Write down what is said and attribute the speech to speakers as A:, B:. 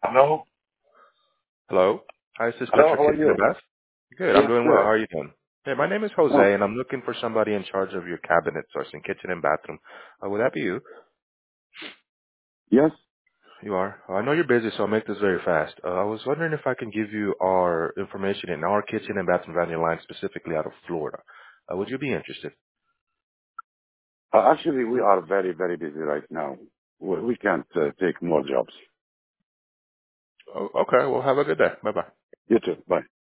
A: Hello?
B: Hello. Hi, this is
A: Hello,
B: Mr.
A: how are
B: Kitchen and
A: you?
B: Bath. Good. I'm
A: Yes,
B: doing well. How
A: sir.
B: are you doing? Hey, my name is Jose,
A: Oh,
B: and I'm looking for somebody in charge of your cabinet sourcing, kitchen and bathroom. Would that be you?
A: yes.
B: You are. I know you're busy, so I'll make this very fast. I was wondering if I can give you our information in our kitchen and bathroom value line, specifically out of Florida. Would you be interested?
A: Actually, we are very, very busy right now. We can't take more jobs.
B: Oh, okay. Well, have a good day. Bye bye.
A: You too. Bye.